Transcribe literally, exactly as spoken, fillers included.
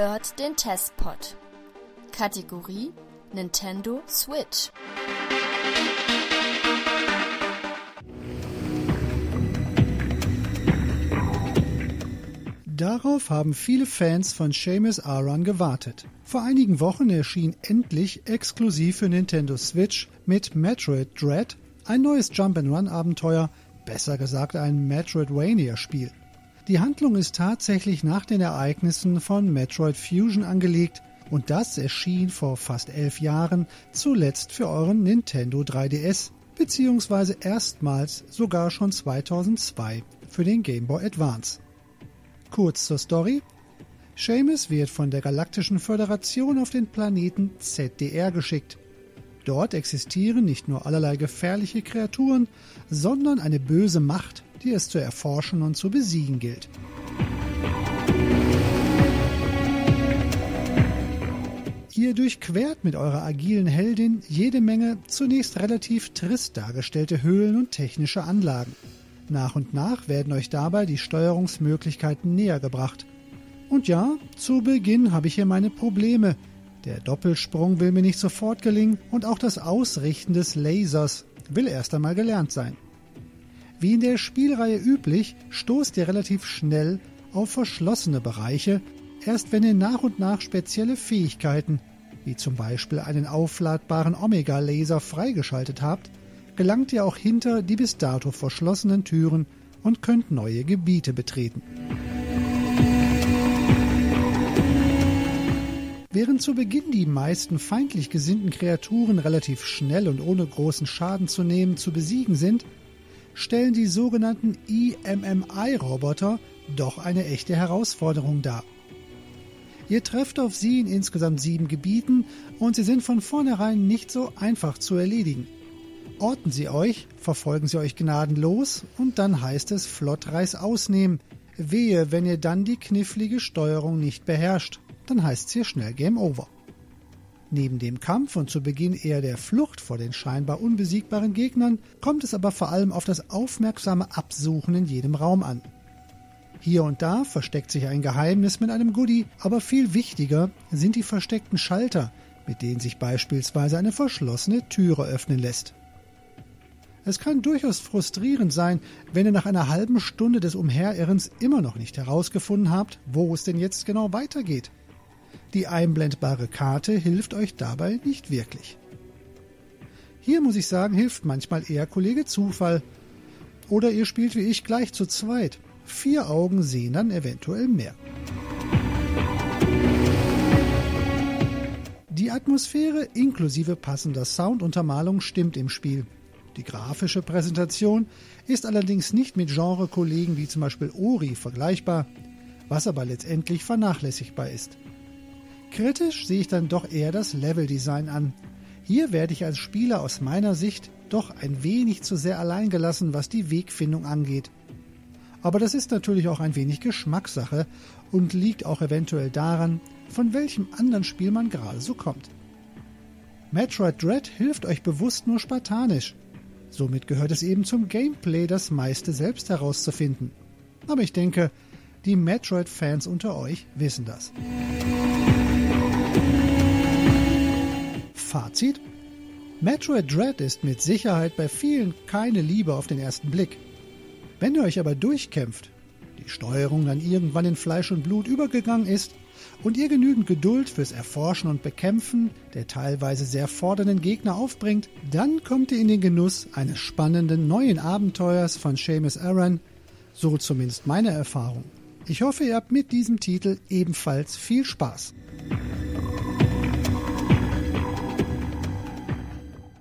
hört den Testpod. Kategorie Nintendo Switch. Darauf haben viele Fans von Seamus Aran gewartet. Vor einigen Wochen erschien endlich exklusiv für Nintendo Switch mit Metroid Dread ein neues Jump-and-Run-Abenteuer, besser gesagt ein Metroidvania-Spiel. Die Handlung ist tatsächlich nach den Ereignissen von Metroid Fusion angelegt und das erschien vor fast elf Jahren zuletzt für euren Nintendo drei D S, beziehungsweise erstmals sogar schon zweitausendzwei für den Game Boy Advance. Kurz zur Story. Seamus wird von der Galaktischen Föderation auf den Planeten Z D R geschickt. Dort existieren nicht nur allerlei gefährliche Kreaturen, sondern eine böse Macht, die es zu erforschen und zu besiegen gilt. Ihr durchquert mit eurer agilen Heldin jede Menge zunächst relativ trist dargestellte Höhlen und technische Anlagen. Nach und nach werden euch dabei die Steuerungsmöglichkeiten näher gebracht. Und ja, zu Beginn habe ich hier meine Probleme. Der Doppelsprung will mir nicht sofort gelingen und auch das Ausrichten des Lasers will erst einmal gelernt sein. Wie in der Spielreihe üblich, stoßt ihr relativ schnell auf verschlossene Bereiche, erst wenn ihr nach und nach spezielle Fähigkeiten, wie zum Beispiel einen aufladbaren Omega-Laser freigeschaltet habt, gelangt ihr auch hinter die bis dato verschlossenen Türen und könnt neue Gebiete betreten. Während zu Beginn die meisten feindlich gesinnten Kreaturen relativ schnell und ohne großen Schaden zu nehmen zu besiegen sind, stellen die sogenannten E M M I-Roboter doch eine echte Herausforderung dar. Ihr trefft auf sie in insgesamt sieben Gebieten und sie sind von vornherein nicht so einfach zu erledigen. Orten sie euch, verfolgen sie euch gnadenlos und dann heißt es flott Reißaus nehmen. Wehe, wenn ihr dann die knifflige Steuerung nicht beherrscht, dann heißt es hier schnell Game Over. Neben dem Kampf und zu Beginn eher der Flucht vor den scheinbar unbesiegbaren Gegnern kommt es aber vor allem auf das aufmerksame Absuchen in jedem Raum an. Hier und da versteckt sich ein Geheimnis mit einem Goodie, aber viel wichtiger sind die versteckten Schalter, mit denen sich beispielsweise eine verschlossene Türe öffnen lässt. Es kann durchaus frustrierend sein, wenn ihr nach einer halben Stunde des Umherirrens immer noch nicht herausgefunden habt, wo es denn jetzt genau weitergeht. Die einblendbare Karte hilft euch dabei nicht wirklich. Hier muss ich sagen, hilft manchmal eher Kollege Zufall. Oder ihr spielt wie ich gleich zu zweit. Vier Augen sehen dann eventuell mehr. Die Atmosphäre inklusive passender Sounduntermalung stimmt im Spiel. Die grafische Präsentation ist allerdings nicht mit Genre-Kollegen wie zum Beispiel Ori vergleichbar, was aber letztendlich vernachlässigbar ist. Kritisch sehe ich dann doch eher das Leveldesign an. Hier werde ich als Spieler aus meiner Sicht doch ein wenig zu sehr allein gelassen, was die Wegfindung angeht. Aber das ist natürlich auch ein wenig Geschmackssache und liegt auch eventuell daran, von welchem anderen Spiel man gerade so kommt. Metroid Dread hilft euch bewusst nur spartanisch. Somit gehört es eben zum Gameplay, das meiste selbst herauszufinden. Aber ich denke, die Metroid-Fans unter euch wissen das. Fazit: Metroid Dread ist mit Sicherheit bei vielen keine Liebe auf den ersten Blick. Wenn ihr euch aber durchkämpft, die Steuerung dann irgendwann in Fleisch und Blut übergegangen ist und ihr genügend Geduld fürs Erforschen und Bekämpfen der teilweise sehr fordernden Gegner aufbringt, dann kommt ihr in den Genuss eines spannenden neuen Abenteuers von Seamus Aran, so zumindest meine Erfahrung. Ich hoffe, ihr habt mit diesem Titel ebenfalls viel Spaß.